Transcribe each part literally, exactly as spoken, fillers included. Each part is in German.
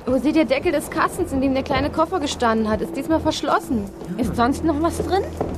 Wo seht ihr Deckel des Kastens, in dem der kleine Koffer gestanden hat? Ist diesmal verschlossen. Ja. Ist sonst noch was drin?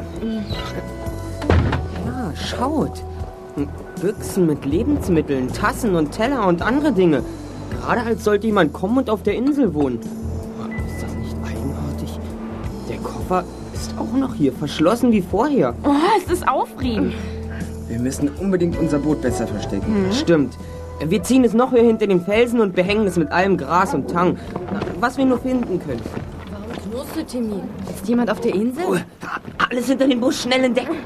Ja, schaut. Büchsen mit Lebensmitteln, Tassen und Teller und andere Dinge. Gerade als sollte jemand kommen und auf der Insel wohnen. Ist das nicht eigenartig? Der Koffer ist auch noch hier, verschlossen wie vorher. Oh, es ist aufregend. Wir müssen unbedingt unser Boot besser verstecken. Mhm. Stimmt. Wir ziehen es noch höher hinter den Felsen und behängen es mit allem Gras und Tang, was wir nur finden können. Warum knurrst du, Timmy? Ist jemand auf der Insel? Oh, alles hinter den Busch, schnell entdecken.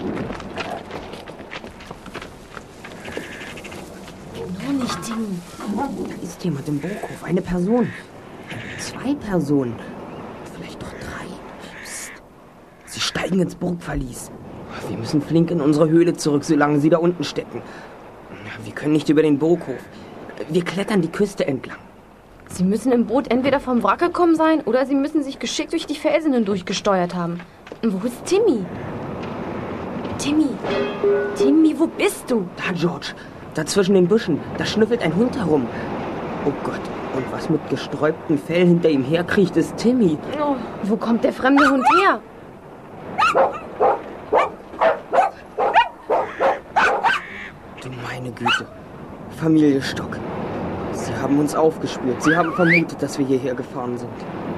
Nur nicht, Timmy. Da ist jemand im Burghof, eine Person. Zwei Personen. Vielleicht doch drei. Psst. Sie steigen ins Burgverlies. Wir müssen flink in unsere Höhle zurück, solange sie da unten stecken. Wir können nicht über den Burghof. Wir klettern die Küste entlang. Sie müssen im Boot entweder vom Wrack gekommen sein oder sie müssen sich geschickt durch die Felsen hindurch gesteuert haben. Und wo ist Timmy? Timmy! Timmy, wo bist du? Da, George. Da zwischen den Büschen. Da schnüffelt ein Hund herum. Oh Gott. Und was mit gesträubtem Fell hinter ihm herkriecht, ist Timmy. Oh, wo kommt der fremde Hund her? Du meine Güte. Familie Stock. Sie haben uns aufgespürt. Sie haben vermutet, dass wir hierher gefahren sind.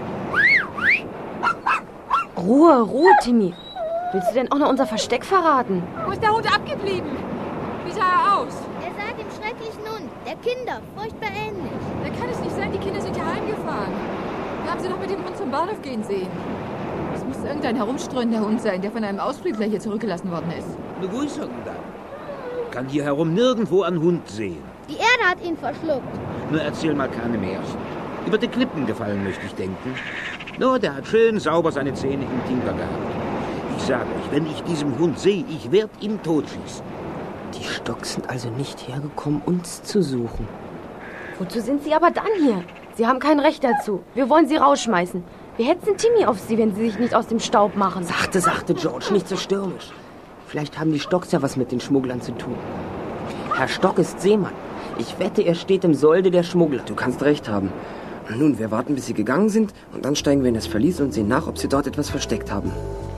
Ruhe, Ruhe, Timmy. Willst du denn auch noch unser Versteck verraten? Wo ist der Hund abgeblieben? Wie sah er aus? Er sah dem schrecklichen Hund, der Kinder, furchtbar ähnlich. Da kann es nicht sein, die Kinder sind ja heimgefahren. Wir haben sie doch mit dem Hund zum Bahnhof gehen sehen. Es muss irgendein herumstreuender Hund sein, der von einem Ausflügler hier zurückgelassen worden ist. Begrüßung dann. Kann hier herum nirgendwo einen Hund sehen. Die Erde hat ihn verschluckt. Nur erzähl mal keine Märchen. Über die Klippen gefallen, möchte ich denken. Nur, der hat schön sauber seine Zähne im Tinker gehabt. Ich sage euch, wenn ich diesen Hund sehe, ich werde ihn totschießen. Die Stocks sind also nicht hergekommen, uns zu suchen. Wozu sind sie aber dann hier? Sie haben kein Recht dazu. Wir wollen sie rausschmeißen. Wir hetzen Timmy auf sie, wenn sie sich nicht aus dem Staub machen. Sachte, sachte, George, nicht so stürmisch. Vielleicht haben die Stocks ja was mit den Schmugglern zu tun. Herr Stock ist Seemann. Ich wette, er steht im Solde der Schmuggler. Du kannst recht haben. Nun, wir warten, bis sie gegangen sind, und dann steigen wir in das Verlies und sehen nach, ob sie dort etwas versteckt haben.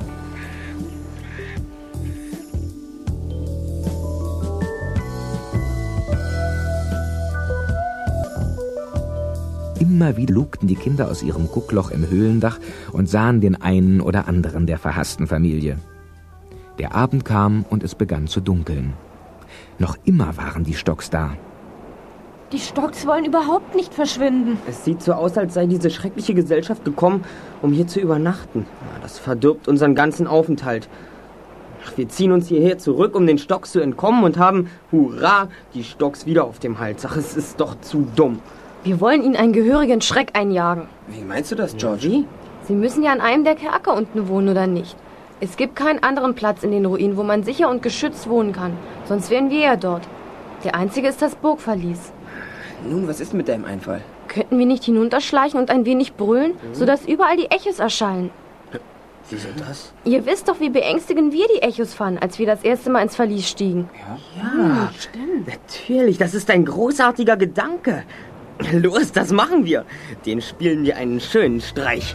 Immer wieder lugten die Kinder aus ihrem Guckloch im Höhlendach und sahen den einen oder anderen der verhassten Familie. Der Abend kam und es begann zu dunkeln. Noch immer waren die Stocks da. Die Stocks wollen überhaupt nicht verschwinden. Es sieht so aus, als sei diese schreckliche Gesellschaft gekommen, um hier zu übernachten. Das verdirbt unseren ganzen Aufenthalt. Ach, wir ziehen uns hierher zurück, um den Stocks zu entkommen und haben, hurra, die Stocks wieder auf dem Hals. Ach, es ist doch zu dumm. Wir wollen ihnen einen gehörigen Schreck einjagen. Wie meinst du das, Georgie? Sie müssen ja an einem der Kerker unten wohnen, oder nicht? Es gibt keinen anderen Platz in den Ruinen, wo man sicher und geschützt wohnen kann. Sonst wären wir ja dort. Der einzige ist das Burgverlies. Nun, was ist mit deinem Einfall? Könnten wir nicht hinunterschleichen und ein wenig brüllen, mhm. sodass überall die Echos erschallen? Wieso das? Ihr wisst doch, wie beängstigend wir die Echos fanden, als wir das erste Mal ins Verlies stiegen. Ja, ja, stimmt. Natürlich, das ist ein großartiger Gedanke. Los, das machen wir. Den spielen wir einen schönen Streich.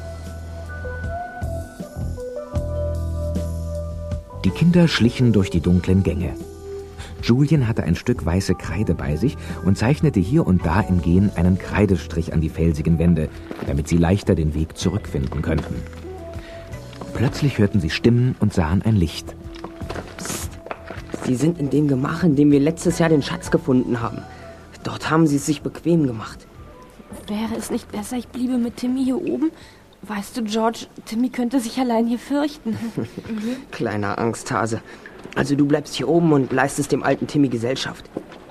Die Kinder schlichen durch die dunklen Gänge. Julien hatte ein Stück weiße Kreide bei sich und zeichnete hier und da im Gehen einen Kreidestrich an die felsigen Wände, damit sie leichter den Weg zurückfinden könnten. Plötzlich hörten sie Stimmen und sahen ein Licht. Psst. Sie sind in dem Gemach, in dem wir letztes Jahr den Schatz gefunden haben. Dort haben sie es sich bequem gemacht. Wäre es nicht besser, ich bliebe mit Timmy hier oben? Weißt du, George, Timmy könnte sich allein hier fürchten. Kleiner Angsthase. Also du bleibst hier oben und leistest dem alten Timmy Gesellschaft.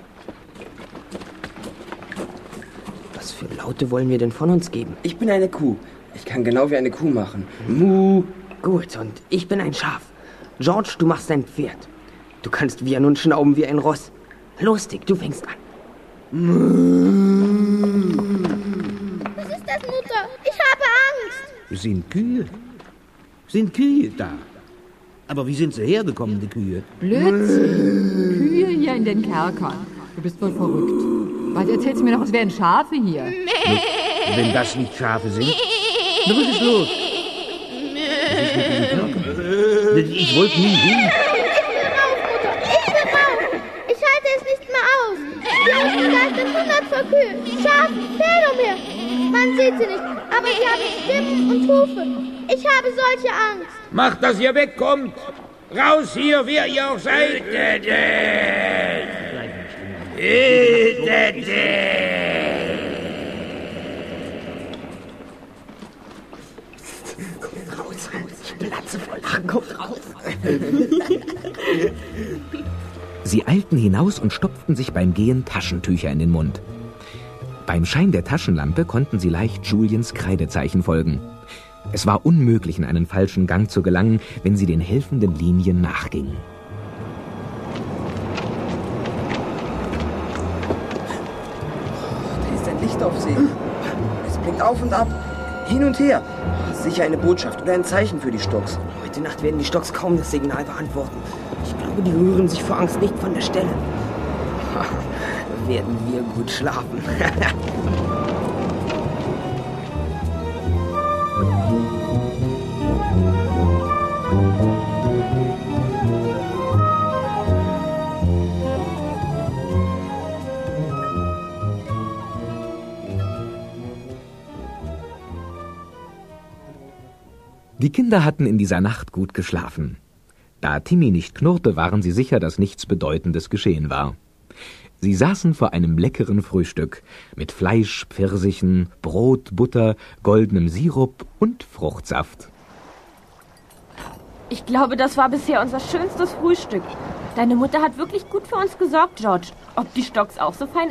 Was für Laute wollen wir denn von uns geben? Ich bin eine Kuh. Ich kann genau wie eine Kuh machen. Mu. Gut, und ich bin ein Schaf. George, du machst ein Pferd. Du kannst wie nun schnauben wie ein Ross. Los, Dick, du fängst an. Was ist das, Mutter? Ich habe Angst. Sind Kühe? Sind Kühe da? Aber wie sind sie hergekommen, die Kühe? Blödsinn. Kühe hier in den Kerkern. Du bist wohl verrückt. Was erzählst du mir noch, es wären Schafe hier? Nee. Wenn das nicht Schafe sind. Na, was ist los? Was ist mit den Glocken? Ich wollte nie hin. Ich will raus! Ich halte es nicht mehr aus! Die Hausgeist sind hundert vor Kühe, Schafe, Pferde umher! Man sieht sie nicht, aber sie haben Stimmen und Hufe. Ich habe solche Angst. Macht, dass ihr wegkommt! Raus hier, wer ihr auch seid! Hütet es! Hütet es! Kommt raus, raus. Ich platze voll. Ach, kommt raus. Sie eilten hinaus und stopften sich beim Gehen Taschentücher in den Mund. Beim Schein der Taschenlampe konnten sie leicht Juliens Kreidezeichen folgen. Es war unmöglich, in einen falschen Gang zu gelangen, wenn sie den helfenden Linien nachgingen. Da ist ein Licht auf See. Es blinkt auf und ab, hin und her. Sicher eine Botschaft oder ein Zeichen für die Stocks. Heute Nacht werden die Stocks kaum das Signal beantworten. Ich glaube, die rühren sich vor Angst nicht von der Stelle. Werden wir gut schlafen. Die Kinder hatten in dieser Nacht gut geschlafen. Da Timmy nicht knurrte, waren sie sicher, dass nichts Bedeutendes geschehen war. Sie saßen vor einem leckeren Frühstück mit Fleisch, Pfirsichen, Brot, Butter, goldenem Sirup und Fruchtsaft. Ich glaube, das war bisher unser schönstes Frühstück. Deine Mutter hat wirklich gut für uns gesorgt, George. Ob die Stocks auch so fein